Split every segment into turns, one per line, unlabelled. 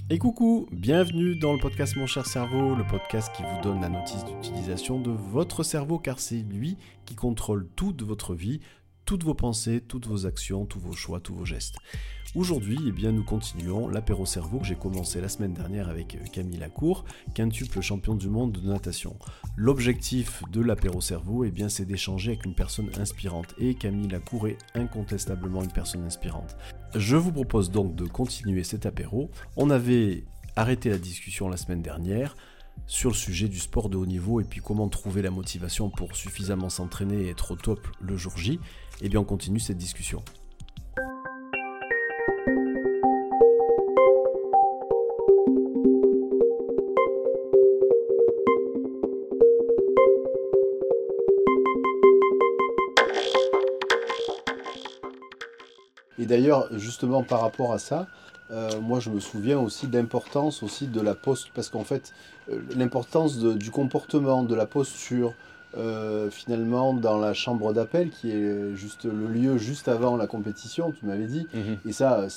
Et coucou, bienvenue dans le podcast Mon cher cerveau, le podcast qui vous donne la notice d'utilisation de votre cerveau car c'est lui qui contrôle toute votre vie, toutes vos pensées, toutes vos actions, tous vos choix, tous vos gestes. Aujourd'hui, nous continuons l'apéro cerveau que j'ai commencé la semaine dernière avec Camille Lacour, quintuple champion du monde de natation. L'objectif de l'apéro cerveau, c'est d'échanger avec une personne inspirante et Camille Lacour est incontestablement une personne inspirante. Je vous propose donc de continuer cet apéro. On avait arrêté la discussion la semaine dernière sur le sujet du sport de haut niveau et puis comment trouver la motivation pour suffisamment s'entraîner et être au top le jour J. On continue cette discussion. Et d'ailleurs, justement par rapport à ça, moi je me souviens aussi de l'importance aussi de la posture, parce qu'en fait, l'importance du comportement, de la posture, finalement dans la chambre d'appel, qui est juste le lieu juste avant la compétition, tu m'avais dit, et ça,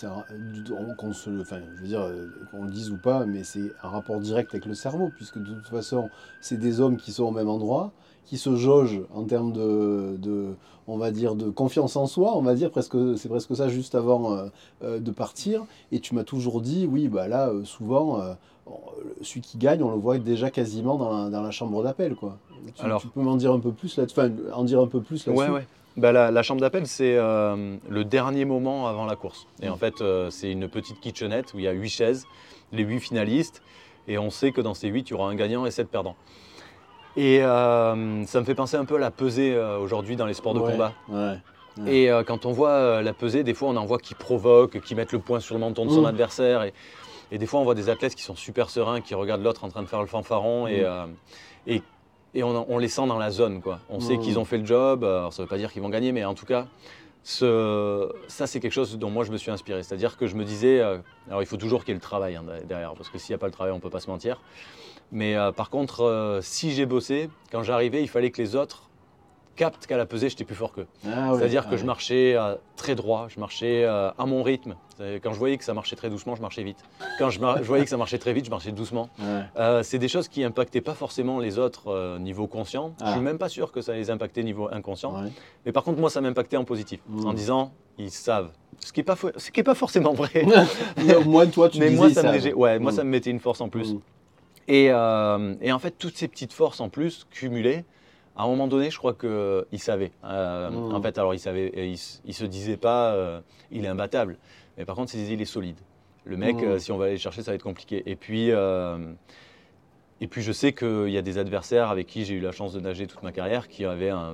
qu'on le dise ou pas, mais c'est un rapport direct avec le cerveau, puisque de toute façon, c'est des hommes qui sont au même endroit, qui se jaugent en termes on va dire, de confiance en soi, on va dire, c'est presque ça juste avant de partir. Et tu m'as toujours dit, oui, souvent, celui qui gagne, on le voit déjà quasiment dans la chambre d'appel, quoi. Tu peux m'en dire un peu plus là-dessus, là-dessus.
Ouais. La chambre d'appel, c'est le dernier moment avant la course. Et en fait, c'est une petite kitchenette où il y a 8 chaises, les 8 finalistes, et on sait que dans ces 8, il y aura un gagnant et 7 perdants. Et ça me fait penser un peu à la pesée aujourd'hui dans les sports de combat.
Ouais.
Et quand on voit la pesée, des fois on en voit qui provoquent, qui mettent le poing sur le menton de son adversaire. Et des fois on voit des athlètes qui sont super sereins, qui regardent l'autre en train de faire le fanfaron. Et on les sent dans la zone, quoi. On sait qu'ils ont fait le job. Alors ça ne veut pas dire qu'ils vont gagner, mais en tout cas, ça c'est quelque chose dont moi je me suis inspiré. C'est-à-dire que je me disais, alors il faut toujours qu'il y ait le travail derrière, parce que s'il n'y a pas le travail, on ne peut pas se mentir. Mais par contre, si j'ai bossé, quand j'arrivais, il fallait que les autres captent qu'à la pesée, j'étais plus fort qu'eux. C'est-à-dire que je marchais très droit, je marchais à mon rythme. Quand je voyais que ça marchait très doucement, je marchais vite. Quand je voyais que ça marchait très vite, je marchais doucement. C'est des choses qui n'impactaient pas forcément les autres niveau conscient. Je ne suis même pas sûr que ça les impactait niveau inconscient. Mais par contre, moi, ça m'impactait en positif. En disant, ils savent. Ce qui n'est pas forcément vrai.
Mais au moins, toi, tu disais
moi,
ça.
Moi, ça me mettait une force en plus. Et en fait, toutes ces petites forces en plus, cumulées, à un moment donné, je crois qu'il savait. En fait, alors il savait, il se disait pas, il est imbattable. Mais par contre, il se disait, il est solide. Le mec, si on va aller le chercher, ça va être compliqué. Et puis, je sais qu'il y a des adversaires avec qui j'ai eu la chance de nager toute ma carrière qui avaient un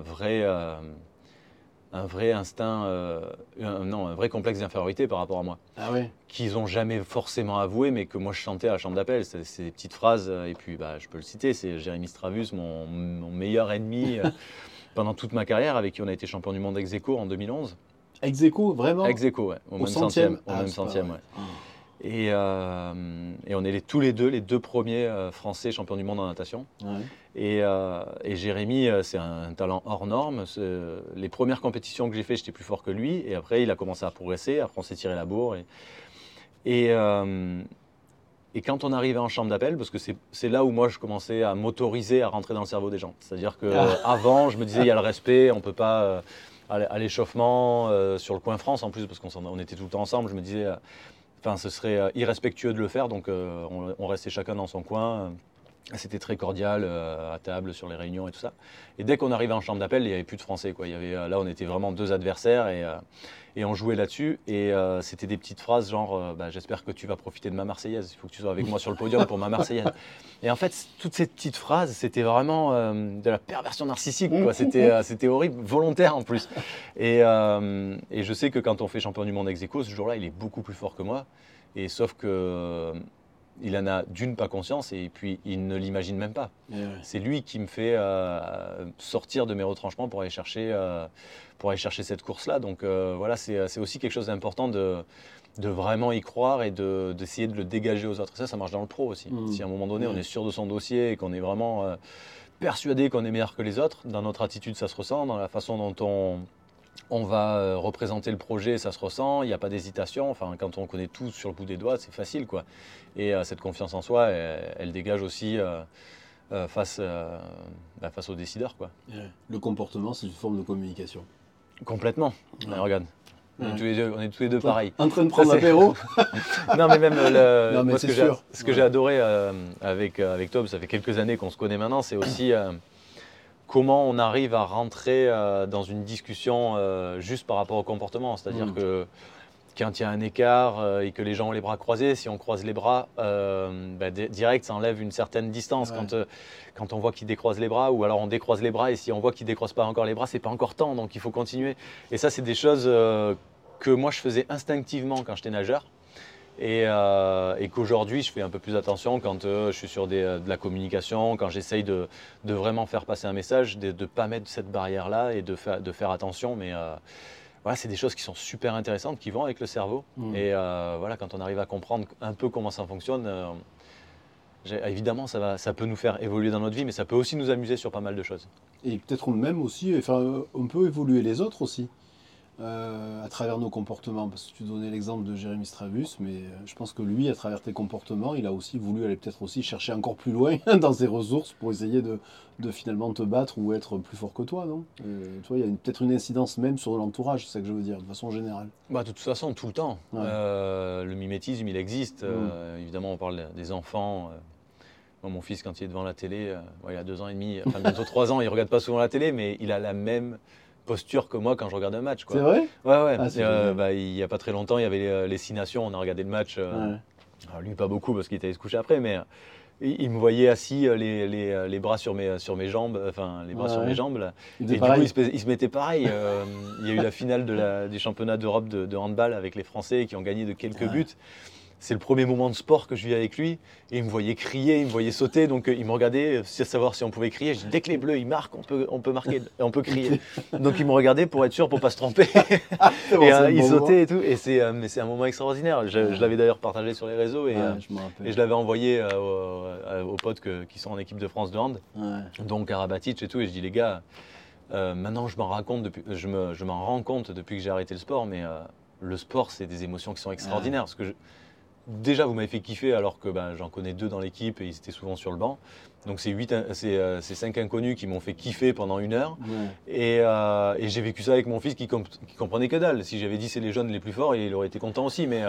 vrai instinct, un vrai complexe d'infériorité par rapport à moi. Qu'ils n'ont jamais forcément avoué, mais que moi je chantais à la chambre d'appel. C'est des petites phrases, et puis je peux le citer, c'est Jérémy Stravus, mon meilleur ennemi pendant toute ma carrière, avec qui on a été champion du monde ex aequo en 2011.
Ex aequo, vraiment?
Ex aequo, ouais. Au même centième. Ouais. Et on est tous les deux premiers Français champions du monde en natation. Et Jérémy, c'est un talent hors norme. Les premières compétitions que j'ai fait, j'étais plus fort que lui. Et après, il a commencé à progresser. Après, on s'est tiré la bourre. Et quand on arrivait en chambre d'appel, parce que c'est là où moi je commençais à m'autoriser à rentrer dans le cerveau des gens. C'est-à-dire qu'avant, je me disais, il y a le respect, on ne peut pas à l'échauffement, sur le coin France en plus, parce qu'on était tout le temps ensemble. Je me disais, ce serait irrespectueux de le faire, donc on restait chacun dans son coin. C'était très cordial à table, sur les réunions et tout ça. Et dès qu'on arrivait en chambre d'appel, il n'y avait plus de Français, quoi. Là, on était vraiment deux adversaires et on jouait là-dessus. Et c'était des petites phrases genre j'espère que tu vas profiter de ma Marseillaise. Il faut que tu sois avec moi sur le podium pour ma Marseillaise. Et en fait, toutes ces petites phrases, c'était vraiment de la perversion narcissique, quoi. C'était horrible, volontaire en plus. Et je sais que quand on fait champion du monde ex aequo, ce jour-là, il est beaucoup plus fort que moi. Et sauf que il en a d'une pas conscience et puis il ne l'imagine même pas. C'est lui qui me fait sortir de mes retranchements pour aller chercher cette course-là. Donc voilà, c'est aussi quelque chose d'important de vraiment y croire et d'essayer de le dégager aux autres. Ça marche dans le pro aussi. Si à un moment donné on est sûr de son dossier et qu'on est vraiment persuadé qu'on est meilleur que les autres, dans notre attitude ça se ressent, dans la façon dont On va représenter le projet, ça se ressent, il n'y a pas d'hésitation. Enfin, quand on connaît tout sur le bout des doigts, c'est facile, quoi. Et cette confiance en soi, elle dégage aussi face aux décideurs, quoi.
Le comportement, c'est une forme de communication.
Complètement. Ouais, regarde. On est tous les deux pareils.
En train de prendre l'apéro.
Non, mais même
moi,
ce que j'ai adoré avec Tom, ça fait quelques années qu'on se connaît maintenant, c'est aussi comment on arrive à rentrer dans une discussion juste par rapport au comportement. C'est-à-dire que quand il y a un écart et que les gens ont les bras croisés, si on croise les bras, direct, ça enlève une certaine distance. Ouais. Quand on voit qu'il décroise les bras, ou alors on décroise les bras, et si on voit qu'il ne décroise pas encore les bras, c'est pas encore temps, donc il faut continuer. Et ça, c'est des choses que moi, je faisais instinctivement quand j'étais nageur. Et qu'aujourd'hui, je fais un peu plus attention quand je suis sur de la communication, quand j'essaye de vraiment faire passer un message, de ne pas mettre cette barrière-là et de faire attention. Mais voilà, c'est des choses qui sont super intéressantes, qui vont avec le cerveau. Et voilà, quand on arrive à comprendre un peu comment ça fonctionne, évidemment, ça peut nous faire évoluer dans notre vie, mais ça peut aussi nous amuser sur pas mal de choses.
Et peut-être même aussi, enfin, on peut évoluer les autres aussi. À travers nos comportements, parce que tu donnais l'exemple de Jérémy Stravus, mais je pense que lui, à travers tes comportements, il a aussi voulu aller peut-être aussi chercher encore plus loin dans ses ressources pour essayer de finalement te battre ou être plus fort que toi, non? Toi, il y a peut-être une incidence même sur l'entourage, c'est ça que je veux dire, de façon générale.
De toute façon, tout le temps. Ouais. Le mimétisme, il existe. Évidemment, on parle des enfants. Mon fils, quand il est devant la télé, il a 2 ans et demi, enfin bientôt 3 ans, il ne regarde pas souvent la télé, mais il a la même posture que moi quand je regarde un match.
C'est vrai?
Ouais. Il n'y a pas très longtemps, il y avait les 6 Nations, on a regardé le match. Alors lui, pas beaucoup parce qu'il était allé se coucher après, mais il me voyait assis, les bras sur mes jambes, enfin les bras sur mes jambes. Là. Et du coup, il se mettait pareil. Il y a eu la finale du championnat d'Europe de handball avec les Français qui ont gagné de quelques buts. C'est le premier moment de sport que je vis avec lui. Et il me voyait crier, il me voyait sauter. Donc il me regardait sans savoir si on pouvait crier. Je dis, dès que les Bleus ils marquent, on peut marquer, on peut crier. Donc il me regardait pour être sûr, pour ne pas se tromper. Il sautait et tout. Mais c'est un moment extraordinaire. Je l'avais d'ailleurs partagé sur les réseaux. Et je l'avais envoyé aux potes qui sont en équipe de France de hand. Donc à Rabatic et tout. Et je dis, les gars, maintenant je m'en rends compte depuis que j'ai arrêté le sport. Mais le sport, c'est des émotions qui sont extraordinaires. Parce que déjà, vous m'avez fait kiffer alors que j'en connais 2 dans l'équipe et ils étaient souvent sur le banc. Donc c'est 5 inconnus qui m'ont fait kiffer pendant 1 heure. Et j'ai vécu ça avec mon fils qui comprenait que dalle. Si j'avais dit c'est les jeunes les plus forts, il aurait été content aussi. Mais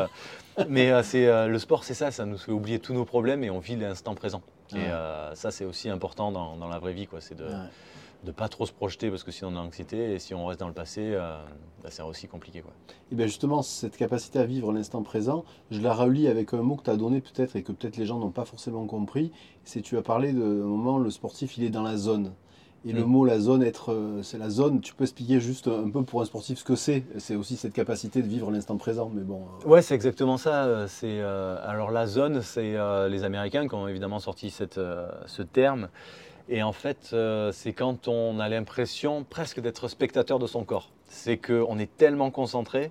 le sport, c'est ça nous fait oublier tous nos problèmes et on vit l'instant présent. Et ça, c'est aussi important dans la vraie vie, quoi. C'est de ne pas trop se projeter parce que sinon on a l'anxiété et si on reste dans le passé, c'est aussi compliqué, quoi.
Et bien justement, cette capacité à vivre l'instant présent, je la relie avec un mot que tu as donné peut-être et que peut-être les gens n'ont pas forcément compris. C'est tu as parlé d'un moment, le sportif, il est dans la zone. Et le mot, la zone, c'est la zone. Tu peux expliquer juste un peu pour un sportif ce que c'est? C'est aussi cette capacité de vivre l'instant présent, mais bon.
Ouais, c'est exactement ça. Alors la zone, c'est les Américains qui ont évidemment sorti ce terme. Et en fait, c'est quand on a l'impression presque d'être spectateur de son corps. C'est qu'on est tellement concentré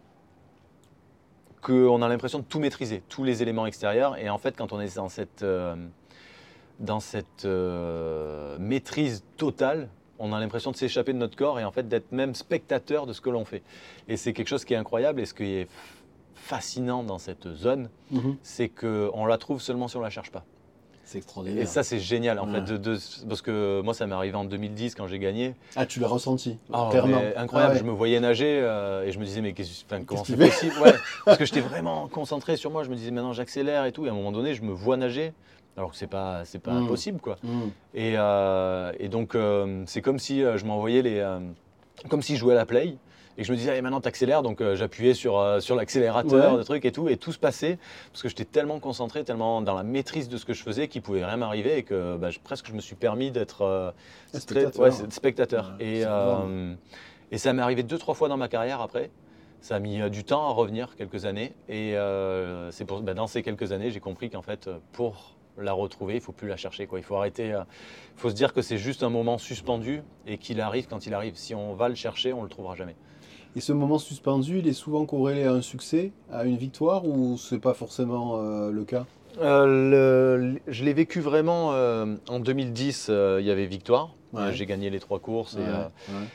qu'on a l'impression de tout maîtriser, tous les éléments extérieurs. Et en fait, quand on est dans cette maîtrise totale, on a l'impression de s'échapper de notre corps et en fait d'être même spectateur de ce que l'on fait. Et c'est quelque chose qui est incroyable et ce qui est fascinant dans cette zone, c'est qu'on la trouve seulement si on ne la cherche pas.
C'est extraordinaire.
Et ça, c'est génial, en fait, parce que moi, ça m'est arrivé en 2010 quand j'ai gagné.
Ah, tu l'as ressenti, clairement.
Incroyable, je me voyais nager et je me disais, mais comment c'est possible? Parce que j'étais vraiment concentré sur moi, je me disais, maintenant j'accélère et tout, et à un moment donné, je me vois nager, alors que c'est pas impossible, quoi. Et donc, c'est comme si je m'envoyais comme si je jouais à la play. Et je me disais, allez, maintenant t'accélères, donc j'appuyais sur l'accélérateur, et tout se passait, parce que j'étais tellement concentré, tellement dans la maîtrise de ce que je faisais qu'il pouvait rien m'arriver et que presque je me suis permis d'être spectateur. Et ça m'est arrivé 2-3 fois dans ma carrière après. Ça a mis du temps à revenir, quelques années. Et c'est dans ces quelques années, j'ai compris qu'en fait, pour la retrouver, il ne faut plus la chercher, quoi. Il faut arrêter, il faut se dire que c'est juste un moment suspendu et qu'il arrive quand il arrive. Si on va le chercher, on ne le trouvera jamais.
Et ce moment suspendu, il est souvent corrélé à un succès, à une victoire, ou c'est pas forcément le cas?
Je l'ai vécu vraiment en 2010, il y avait victoire. J'ai gagné les 3 courses.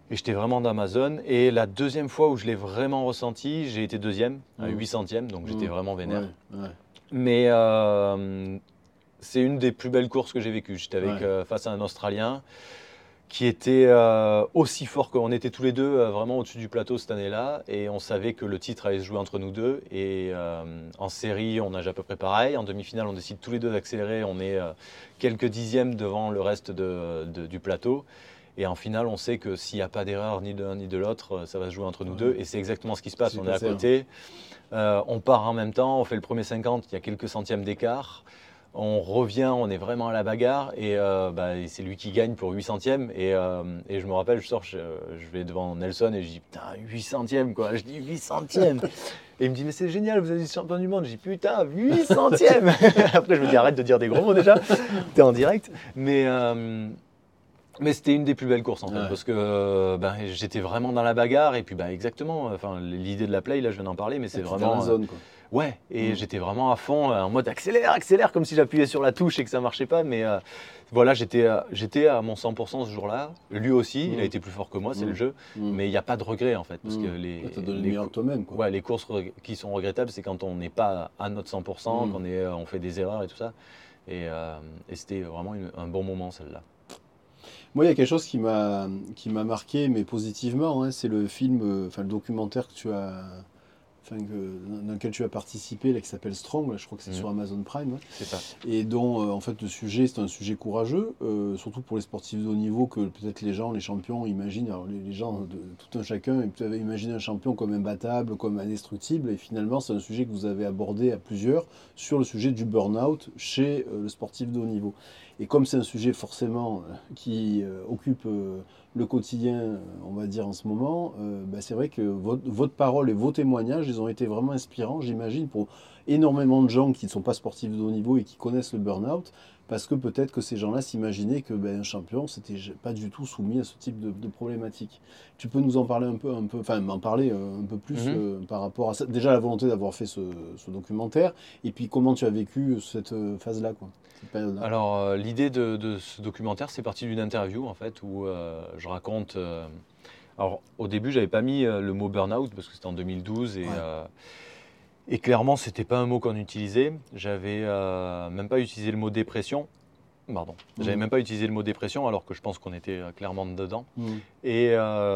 Et j'étais vraiment dans ma zone. Et la deuxième fois où je l'ai vraiment ressenti, j'ai été deuxième, à 800e, donc j'étais vraiment vénère. Ouais. Mais c'est une des plus belles courses que j'ai vécues. J'étais face à un Australien qui était aussi fort qu'on était tous les deux vraiment au-dessus du plateau cette année-là. Et on savait que le titre allait se jouer entre nous deux. Et en série, on nage à peu près pareil. En demi-finale, on décide tous les deux d'accélérer. On est quelques dixièmes devant le reste du plateau. Et en finale, on sait que s'il n'y a pas d'erreur ni de l'un ni de l'autre, ça va se jouer entre nous deux. Et c'est exactement ce qui se passe. On est à côté, on part en même temps, on fait le premier 50, il y a quelques centièmes d'écart. On revient, on est vraiment à la bagarre et c'est lui qui gagne pour 800e. Et je me rappelle, je sors, je vais devant Nelson et je dis putain, 800e quoi. Je dis 800e. Et il me dit mais c'est génial, vous êtes champion du monde. Je dis putain, 800e. Après je me dis arrête de dire des gros mots déjà, t'es en direct. Mais c'était une des plus belles courses en fait, parce que j'étais vraiment dans la bagarre et puis exactement, l'idée de la play, là je viens d'en parler, mais c'est vraiment
dans la zone quoi.
Ouais, et j'étais vraiment à fond en mode accélère, comme si j'appuyais sur la touche et que ça marchait pas, mais voilà, j'étais à mon 100% ce jour-là. Lui aussi, il a été plus fort que moi, c'est le jeu, mais il n'y a pas de regret en fait, parce que les courses qui sont regrettables, c'est quand on n'est pas à notre 100%, quand on fait des erreurs et tout ça, et c'était vraiment un bon moment celle-là.
Moi, il y a quelque chose qui m'a marqué, mais positivement, hein, c'est le film, le documentaire dans lequel tu as participé, là, qui s'appelle Strong, là, je crois que c'est sur Amazon Prime. Ouais.
C'est ça.
Et dont, en fait, le sujet, c'est un sujet courageux, surtout pour les sportifs de haut niveau, que peut-être les champions imaginent, alors les gens, tout un chacun, ils peuvent imaginer un champion comme imbattable, comme indestructible, et finalement, c'est un sujet que vous avez abordé à plusieurs sur le sujet du burn-out chez le sportif de haut niveau. Et comme c'est un sujet forcément qui occupe le quotidien, on va dire en ce moment, c'est vrai que votre parole et vos témoignages, ils ont été vraiment inspirants, j'imagine, pour énormément de gens qui ne sont pas sportifs de haut niveau et qui connaissent le burn-out, parce que peut-être que ces gens-là s'imaginaient que un champion, c'était pas du tout soumis à ce type de problématique. Tu peux nous en parler m'en parler un peu plus par rapport à ça, déjà la volonté d'avoir fait ce documentaire, et puis comment tu as vécu cette phase-là, quoi.
Alors, l'idée de ce documentaire, c'est parti d'une interview en fait où je raconte. Alors, au début, j'avais pas mis le mot burn-out parce que c'était en 2012 et clairement, c'était pas un mot qu'on utilisait. J'avais même pas utilisé le mot dépression. Pardon. J'avais même pas utilisé le mot dépression alors que je pense qu'on était clairement dedans. Et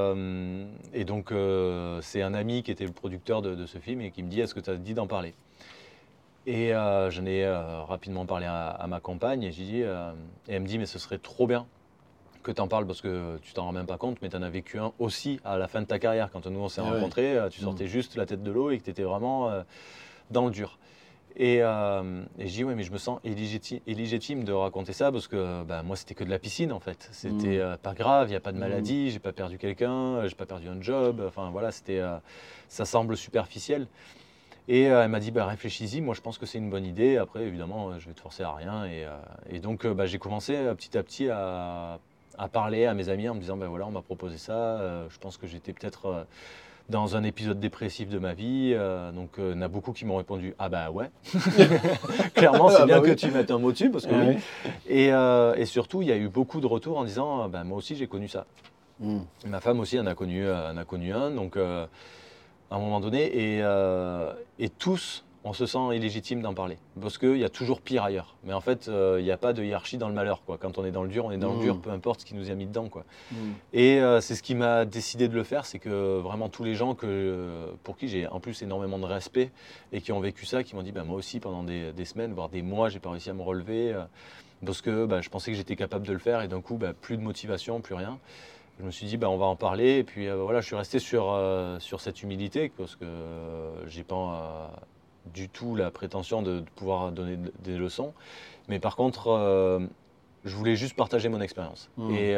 donc, c'est un ami qui était le producteur de ce film et qui me dit est-ce que tu as dit d'en parler ? Et j'en ai rapidement parlé à ma compagne et et elle me dit mais ce serait trop bien que tu en parles parce que tu t'en rends même pas compte, mais tu en as vécu un aussi à la fin de ta carrière. Quand nous on s'est rencontrés, tu sortais juste la tête de l'eau et que tu étais vraiment dans le dur. Et je dis ouais mais je me sens illégitime de raconter ça parce que moi c'était que de la piscine en fait. C'était pas grave, il n'y a pas de maladie, j'ai pas perdu quelqu'un, j'ai pas perdu un job, enfin voilà, ça semble superficiel. Et elle m'a dit réfléchis-y, moi je pense que c'est une bonne idée. Après évidemment je vais te forcer à rien. Et donc j'ai commencé petit à petit à parler à mes amis en me disant voilà on m'a proposé ça. Je pense que j'étais peut-être dans un épisode dépressif de ma vie. Donc il y en a beaucoup qui m'ont répondu ah bah ouais. Clairement c'est bien que tu mettes un mot dessus parce que oui. Et surtout il y a eu beaucoup de retours en disant moi aussi j'ai connu ça. Ma femme aussi en a connu un. Donc à un moment donné, et tous, on se sent illégitime d'en parler. Parce qu'il y a toujours pire ailleurs. Mais en fait, il n'y a pas de hiérarchie dans le malheur, quoi. Quand on est dans le dur, on est dans le dur, peu importe ce qui nous a mis dedans, quoi. Et c'est ce qui m'a décidé de le faire, c'est que vraiment tous les gens pour qui j'ai en plus énormément de respect et qui ont vécu ça, qui m'ont dit moi aussi pendant des semaines, voire des mois, j'ai pas réussi à me relever parce que je pensais que j'étais capable de le faire et d'un coup, plus de motivation, plus rien. Je me suis dit, on va en parler. Et puis voilà, je suis resté sur cette humilité parce que j'ai pas du tout la prétention de pouvoir donner des leçons. Mais par contre, je voulais juste partager mon expérience. Et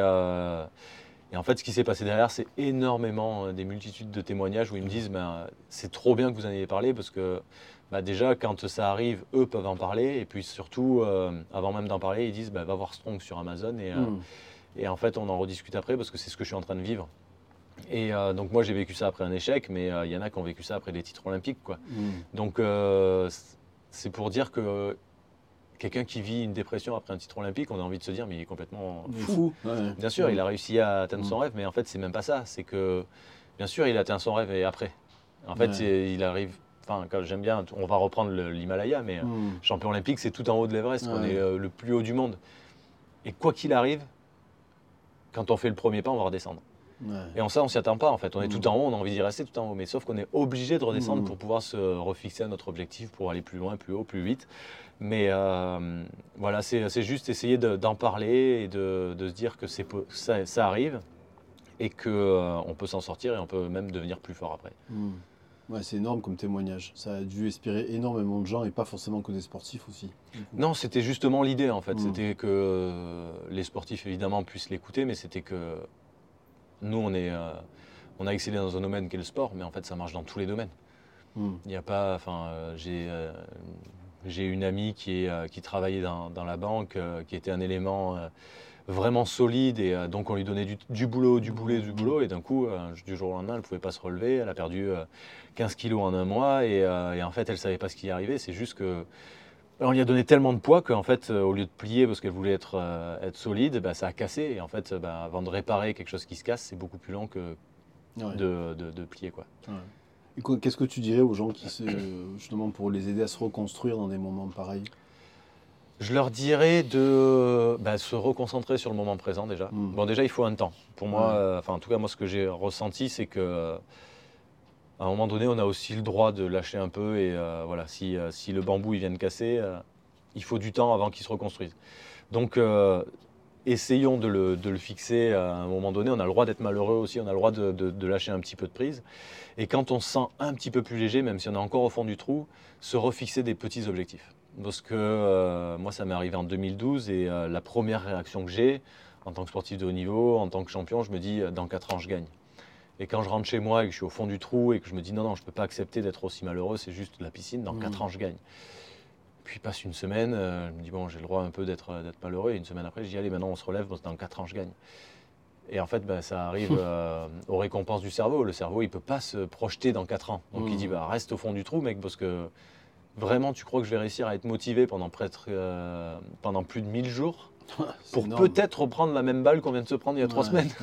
en fait, ce qui s'est passé derrière, c'est énormément des multitudes de témoignages où ils me disent, c'est trop bien que vous en ayez parlé parce que déjà, quand ça arrive, eux peuvent en parler. Et puis surtout, avant même d'en parler, ils disent, va voir Strong sur Amazon. Et en fait, on en rediscute après parce que c'est ce que je suis en train de vivre. Et donc moi, j'ai vécu ça après un échec, mais il y en a qui ont vécu ça après des titres olympiques, quoi. Donc c'est pour dire que quelqu'un qui vit une dépression après un titre olympique, on a envie de se dire mais il est complètement fou.
Fou. Ouais.
Bien sûr, il a réussi à atteindre son rêve, mais en fait c'est même pas ça. C'est que bien sûr il a atteint son rêve et après. En fait il arrive. Enfin, j'aime bien, on va reprendre l'Himalaya, mais champion olympique, c'est tout en haut de l'Everest. On est le plus haut du monde. Et quoi qu'il arrive, quand on fait le premier pas, on va redescendre. Et en ça, on ne s'y attend pas en fait. On est tout en haut, on a envie d'y rester tout en haut. Mais sauf qu'on est obligé de redescendre pour pouvoir se refixer à notre objectif, pour aller plus loin, plus haut, plus vite. Mais voilà, c'est juste essayer d'en parler et de se dire que ça arrive et qu'on peut s'en sortir et on peut même devenir plus fort après.
Ouais, c'est énorme comme témoignage. Ça a dû inspirer énormément de gens et pas forcément que des sportifs aussi.
Non, c'était justement l'idée en fait. C'était que les sportifs évidemment puissent l'écouter, mais c'était que nous on a excellé dans un domaine qui est le sport, mais en fait ça marche dans tous les domaines. Il n'y a pas, j'ai une amie qui travaillait dans la banque, qui était un élément vraiment solide et donc on lui donnait du boulot, et d'un coup, du jour au lendemain, elle ne pouvait pas se relever, elle a perdu 15 kilos en un mois et en fait, elle ne savait pas ce qui arrivait, c'est juste que on lui a donné tellement de poids qu'en fait, au lieu de plier parce qu'elle voulait être solide, ça a cassé et en fait, avant de réparer quelque chose qui se casse, c'est beaucoup plus lent que de plier, quoi.
Ouais. Et qu'est-ce que tu dirais aux gens qui, justement, pour les aider à se reconstruire dans des moments pareils?
Je leur dirais de se reconcentrer sur le moment présent déjà. Bon, déjà, il faut un temps. Pour moi, en tout cas, moi, ce que j'ai ressenti, c'est que à un moment donné, on a aussi le droit de lâcher un peu. Et voilà, si le bambou il vient de casser, il faut du temps avant qu'il se reconstruise. Donc, essayons de le fixer à un moment donné. On a le droit d'être malheureux aussi. On a le droit de lâcher un petit peu de prise. Et quand on se sent un petit peu plus léger, même si on est encore au fond du trou, se refixer des petits objectifs. Parce que moi, ça m'est arrivé en 2012 et la première réaction que j'ai, en tant que sportif de haut niveau, en tant que champion, je me dis dans 4 ans, je gagne. Et quand je rentre chez moi et que je suis au fond du trou et que je me dis non, je ne peux pas accepter d'être aussi malheureux, c'est juste la piscine, dans 4 ans, je gagne. Puis passe une semaine, je me dis bon, j'ai le droit un peu d'être malheureux. Et une semaine après, je dis allez, maintenant on se relève, dans 4 ans, je gagne. Et en fait, ça arrive aux récompenses du cerveau. Le cerveau, il ne peut pas se projeter dans 4 ans. Donc il dit reste au fond du trou, mec, parce que vraiment, tu crois que je vais réussir à être motivé pendant plus de 1000 jours pour peut-être reprendre la même balle qu'on vient de se prendre il y a 3 semaines.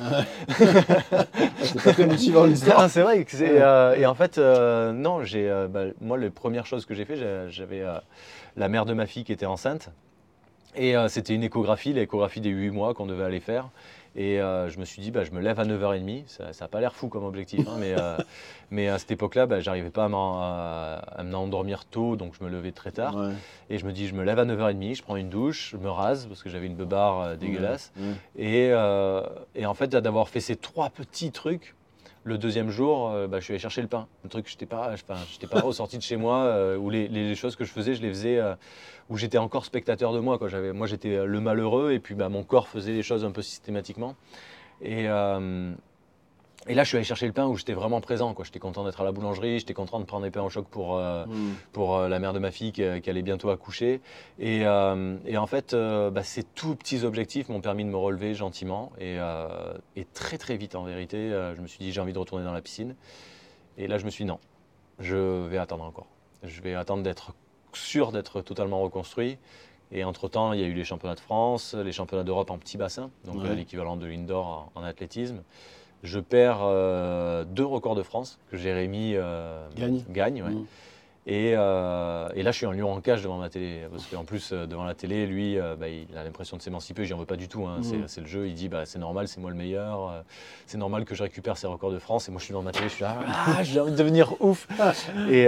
C'est pas très motivant l'histoire.
C'est vrai que c'est. Et en fait, non, moi, les premières choses que j'ai fait, j'avais la mère de ma fille qui était enceinte. Et c'était une échographie, l'échographie des 8 mois qu'on devait aller faire. Et je me suis dit, je me lève à 9h30. Ça n'a pas l'air fou comme objectif, hein, mais à cette époque-là, j'arrivais pas à m'endormir tôt, donc je me levais très tard. Ouais. Et je me dis, je me lève à 9h30, je prends une douche, je me rase, parce que j'avais une beubare dégueulasse. Et en fait, d'avoir fait ces 3 petits trucs, le deuxième jour, je suis allé chercher le pain. Le truc, je n'étais pas ressorti de chez moi, où les choses que je faisais, je les faisais où j'étais encore spectateur de moi. Quoi. Moi, j'étais le malheureux et puis mon corps faisait les choses un peu systématiquement. Et là, je suis allé chercher le pain où j'étais vraiment présent. Quoi. J'étais content d'être à la boulangerie, j'étais content de prendre des pains au choc pour la mère de ma fille qui allait bientôt accoucher. Et en fait, ces tout petits objectifs m'ont permis de me relever gentiment. Et très très vite, en vérité, je me suis dit j'ai envie de retourner dans la piscine. Et là, je me suis dit non, je vais attendre encore. Je vais attendre d'être sûr d'être totalement reconstruit. Et entre-temps, il y a eu les championnats de France, les championnats d'Europe en petit bassin, donc l'équivalent de l'indoor en athlétisme. Je perds 2 records de France que Jérémy gagne. Ouais. Et là, je suis un lion en cage devant ma télé. Parce qu'en plus, devant la télé, lui, il a l'impression de s'émanciper. Je n'en veux pas du tout. Hein. C'est le jeu. Il dit c'est normal, c'est moi le meilleur. C'est normal que je récupère ces records de France. Et moi, je suis devant ma télé. Je suis là, j'ai envie de devenir ouf. Et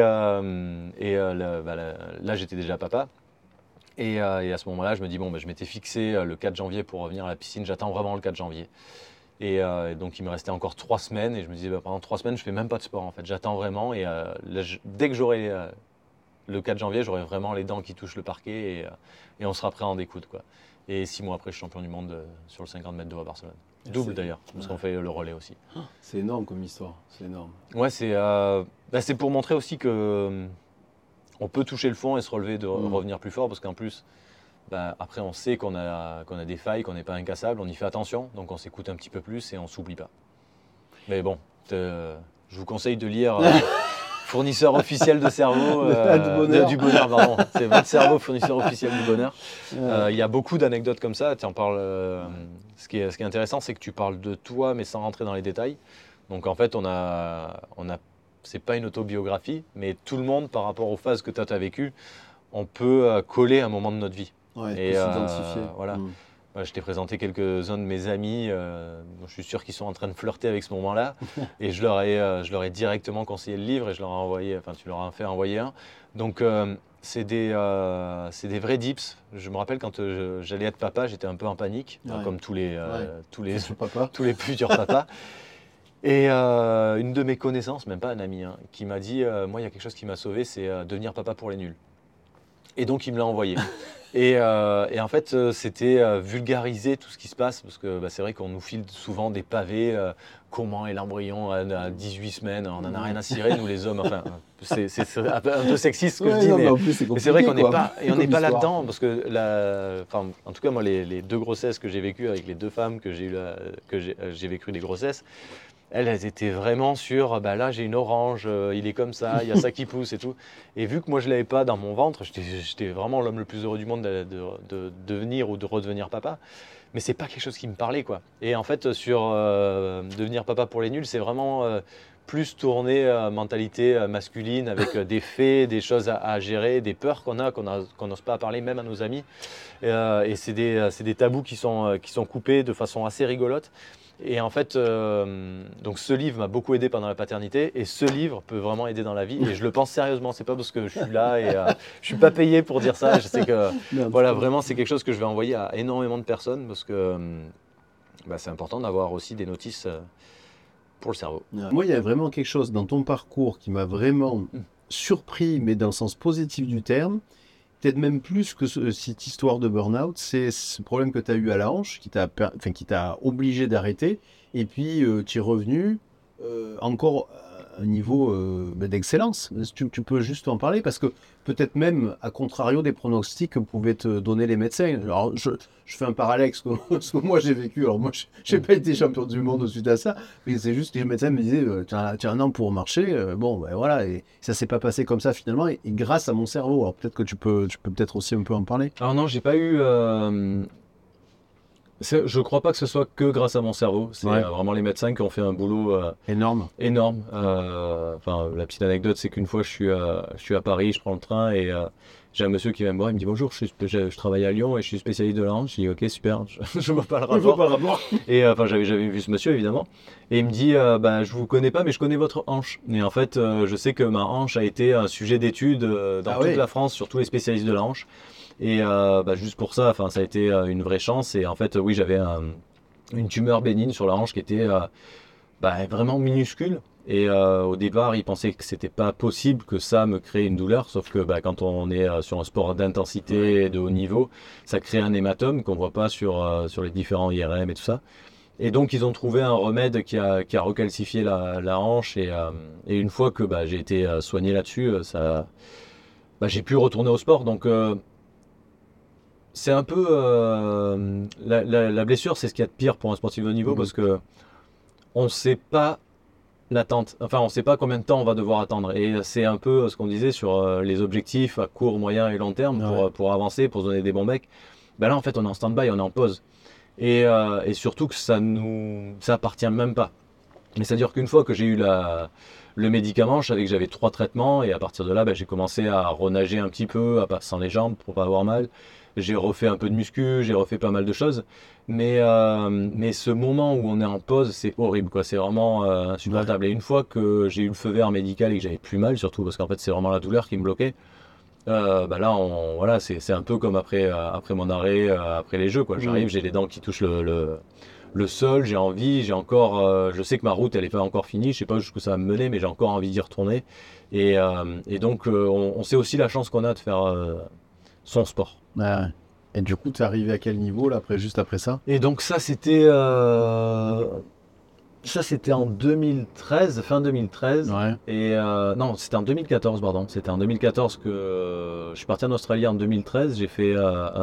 là, j'étais déjà papa. Et à ce moment-là, je me dis je m'étais fixé le 4 janvier pour revenir à la piscine. J'attends vraiment le 4 janvier. Et donc, il me restait encore 3 semaines. Et je me disais, pendant 3 semaines, je ne fais même pas de sport. En fait, j'attends vraiment. Et là, dès que j'aurai le 4 janvier, j'aurai vraiment les dents qui touchent le parquet. Et on sera prêt à en découdre. Quoi. Et 6 mois après, je suis champion du monde sur le 50 mètres d'eau à Barcelone. Double d'ailleurs, parce qu'on fait le relais aussi.
C'est énorme comme histoire. C'est énorme.
Ouais, c'est pour montrer aussi que on peut toucher le fond et se relever, de revenir plus fort. Parce qu'en plus, après, on sait qu'on a des failles, qu'on n'est pas incassable, on y fait attention, donc on s'écoute un petit peu plus et on ne s'oublie pas. Mais bon, je vous conseille de lire fournisseur officiel de cerveau, du bonheur, pardon. C'est votre cerveau, fournisseur officiel du bonheur. Il y a beaucoup d'anecdotes comme ça. Tu en parles. Ce qui est intéressant, c'est que tu parles de toi, mais sans rentrer dans les détails. Donc en fait, c'est pas une autobiographie, mais tout le monde, par rapport aux phases que tu as vécues, on peut coller un moment de notre vie.
Ouais, et s'identifier.
Voilà. Je t'ai présenté quelques-uns de mes amis, dont je suis sûr qu'ils sont en train de flirter avec ce moment-là, et je leur ai directement conseillé le livre et je leur ai envoyé, enfin tu leur as fait envoyer un. Donc c'est des vrais dips. Je me rappelle quand j'allais être papa, j'étais un peu en panique, comme tous les futurs papas. Et une de mes connaissances, même pas un ami, qui m'a dit, moi il y a quelque chose qui m'a sauvé, c'est devenir papa pour les nuls. Et donc il me l'a envoyé. Et en fait, c'était vulgariser tout ce qui se passe, parce que c'est vrai qu'on nous file souvent des pavés, comment est l'embryon à 18 semaines, on n'en a rien à cirer, nous les hommes, enfin, c'est un peu sexiste ce que je dis, mais c'est vrai qu'on n'est pas là-dedans, parce que, en tout cas, moi, les 2 grossesses que j'ai vécues avec les 2 femmes que j'ai vécu des grossesses, elles étaient vraiment sur, là j'ai une orange, il est comme ça, il y a ça qui pousse et tout. Et vu que moi je ne l'avais pas dans mon ventre, j'étais vraiment l'homme le plus heureux du monde de devenir ou de redevenir papa. Mais c'est pas quelque chose qui me parlait, quoi. Et en fait, sur devenir papa pour les nuls, c'est vraiment plus tourné mentalité masculine, avec des faits, des choses à gérer, des peurs qu'on n'ose pas parler même à nos amis. Et c'est des tabous qui sont coupés de façon assez rigolote. Et en fait, donc ce livre m'a beaucoup aidé pendant la paternité, et ce livre peut vraiment aider dans la vie, et je le pense sérieusement, c'est pas parce que je suis là et je suis pas payé pour dire ça. Je sais que voilà, vraiment c'est quelque chose que je vais envoyer à énormément de personnes, parce que c'est important d'avoir aussi des notices pour le cerveau.
Moi, il y a vraiment quelque chose dans ton parcours qui m'a vraiment surpris, mais dans le sens positif du terme. Peut-être même plus que cette histoire de burn-out, c'est ce problème que tu as eu à la hanche qui t'a obligé d'arrêter. Et puis, tu es revenu encore à un niveau d'excellence. Tu peux juste en parler, parce que peut-être même, à contrario des pronostics que pouvaient te donner les médecins. Alors, je fais un parallèle avec ce que moi j'ai vécu. Alors, moi, je n'ai pas été champion du monde suite à ça, mais c'est juste que les médecins me disaient tu as 1 an pour marcher. Voilà. Et ça ne s'est pas passé comme ça finalement, et grâce à mon cerveau. Alors, peut-être que tu peux peut-être aussi un peu en parler.
Alors, non, j'ai pas eu. Je ne crois pas que ce soit que grâce à mon cerveau. C'est vraiment les médecins qui ont fait un boulot énorme. La petite anecdote, c'est qu'une fois, je suis à Paris, je prends le train et j'ai un monsieur qui vient me voir, il me dit bonjour, je travaille à Lyon et je suis spécialiste de la hanche. Je dis ok, super, je ne vois pas le rapport. Et j'avais jamais vu ce monsieur évidemment. Et il me dit je vous connais pas, mais je connais votre hanche. Et en fait, je sais que ma hanche a été un sujet d'étude dans toute la France, sur tous les spécialistes de la hanche. Et juste pour ça, ça a été une vraie chance. Et en fait, oui, j'avais une tumeur bénigne sur la hanche qui était vraiment minuscule. Et au départ, ils pensaient que c'était pas possible que ça me crée une douleur. Sauf que quand on est sur un sport d'intensité de haut niveau, ça crée un hématome qu'on voit pas sur les différents IRM et tout ça. Et donc, ils ont trouvé un remède qui a recalcifié la hanche. Et une fois que j'ai été soigné là-dessus, j'ai pu retourner au sport. Donc, c'est un peu la blessure, c'est ce qu'il y a de pire pour un sportif de haut niveau, parce que on ne sait pas l'attente. Enfin, on ne sait pas combien de temps on va devoir attendre. Et c'est un peu ce qu'on disait sur les objectifs à court, moyen et long terme pour avancer, pour se donner des bons becs. Là, en fait, on est en stand-by, on est en pause. Et surtout que ça appartient même pas. Mais c'est-à-dire qu'une fois que j'ai eu le médicament, je savais que j'avais 3 traitements, et à partir de là, j'ai commencé à renager un petit peu, sans les jambes pour pas avoir mal. J'ai refait un peu de muscu, j'ai refait pas mal de choses. Mais ce moment où on est en pause, c'est horrible, quoi. C'est vraiment insupportable. Et une fois que j'ai eu le feu vert médical et que j'avais plus mal, surtout parce qu'en fait c'est vraiment la douleur qui me bloquait, là, c'est un peu comme après mon arrêt, après les jeux, quoi. J'arrive, j'ai les dents qui touchent le sol, j'ai envie, j'ai encore, je sais que ma route elle n'est pas encore finie, je sais pas jusqu'où ça va me mener, mais j'ai encore envie d'y retourner. Et donc on sait aussi la chance qu'on a de faire son sport.
Et du coup, tu es arrivé à quel niveau là, juste après ça?
Et donc ça c'était en 2013, fin 2013. Et non, c'était en 2014, pardon. C'était en 2014 que je suis parti en Australie. En 2013, j'ai fait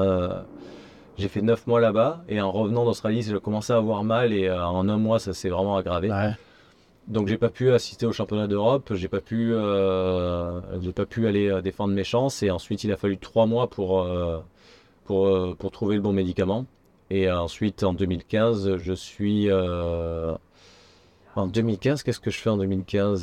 9 mois là-bas. Et en revenant d'Australie, j'ai commencé à avoir mal. Et en 1 mois, ça s'est vraiment aggravé. Donc j'ai pas pu assister au championnat d'Europe, j'ai pas pu aller défendre mes chances, et ensuite il a fallu 3 mois pour trouver le bon médicament. Et ensuite en 2015, je suis... En 2015, qu'est-ce que je fais en 2015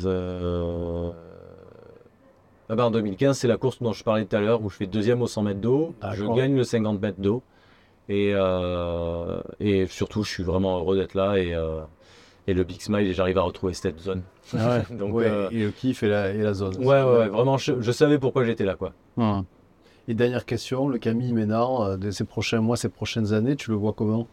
En 2015, c'est la course dont je parlais tout à l'heure, où je fais 2e au 100 mètres d'eau, je gagne le 50 mètres d'eau, et surtout je suis vraiment heureux d'être là, et le big smile, et j'arrive à retrouver cette zone.
Ah ouais. Donc, et le kiff et la zone.
Ouais, vraiment, je savais pourquoi j'étais là, quoi.
Ouais. Et dernière question, le Camille Ménard, de ces prochains mois, ces prochaines années, tu le vois comment?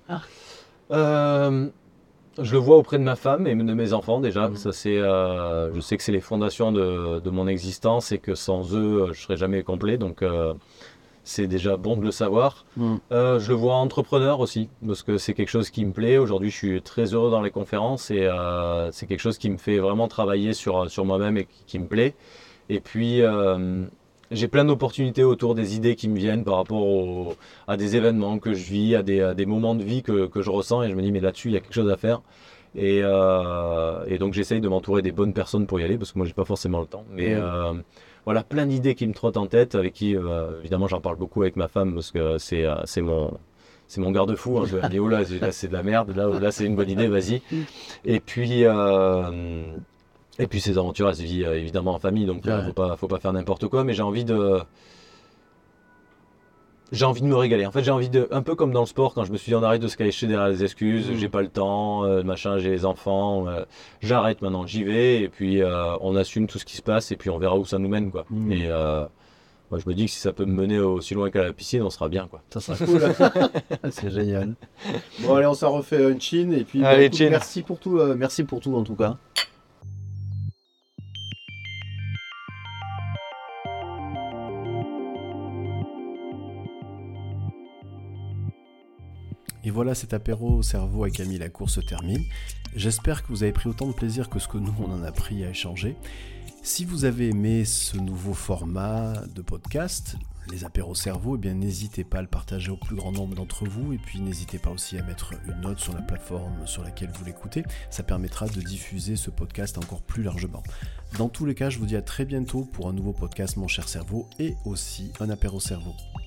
Je le vois auprès de ma femme et de mes enfants déjà. Ça, je sais que c'est les fondations de mon existence, et que sans eux, je ne serais jamais complet. Donc, c'est déjà bon de le savoir. Je le vois entrepreneur aussi, parce que c'est quelque chose qui me plaît. Aujourd'hui, je suis très heureux dans les conférences, et c'est quelque chose qui me fait vraiment travailler sur moi-même et qui me plaît. Et puis, j'ai plein d'opportunités autour des idées qui me viennent par rapport à des événements que je vis, à des moments de vie que je ressens, et je me dis mais là-dessus il y a quelque chose à faire, et donc j'essaye de m'entourer des bonnes personnes pour y aller, parce que moi j'ai pas forcément le temps, mais voilà, plein d'idées qui me trottent en tête, avec qui évidemment j'en parle beaucoup avec ma femme, parce que c'est mon garde-fou, hein. Je lui dis oh là c'est de la merde, là c'est une bonne idée, vas-y. Et puis ces aventures, elles se vivent évidemment en famille, donc faut pas faire n'importe quoi, mais j'ai envie de me régaler. En fait, un peu comme dans le sport, quand je me suis dit on arrête de se cacher derrière les excuses, j'ai pas le temps, machin, j'ai les enfants, j'arrête maintenant, j'y vais, et puis on assume tout ce qui se passe, et puis on verra où ça nous mène, quoi. Et moi, je me dis que si ça peut me mener aussi loin qu'à la piscine, on sera bien, quoi.
Ça sera cool. C'est génial. Bon, allez, on s'en refait une chine, et puis
allez,
écoute, merci pour tout en tout cas. Et voilà, cet apéro au cerveau avec Camille Lacour se termine. J'espère que vous avez pris autant de plaisir que ce que nous, on en a pris à échanger. Si vous avez aimé ce nouveau format de podcast, les apéros cerveau, eh bien n'hésitez pas à le partager au plus grand nombre d'entre vous, et puis n'hésitez pas aussi à mettre une note sur la plateforme sur laquelle vous l'écoutez. Ça permettra de diffuser ce podcast encore plus largement. Dans tous les cas, je vous dis à très bientôt pour un nouveau podcast Mon cher cerveau, et aussi un apéro cerveau.